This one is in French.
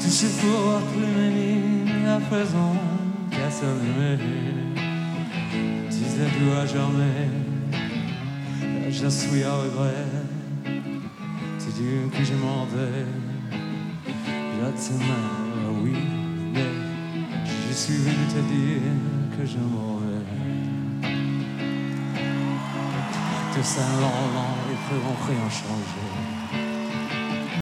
Si c'est pour voir tous mes lignes à présent, qu'à s'allumer, disais tout à jamais, je suis à regret. C'est Dieu que je m'en vais, je t'aimais, oui, mais je suis venu te dire que je m'en vais. Que ça lent, ils feront rien changer.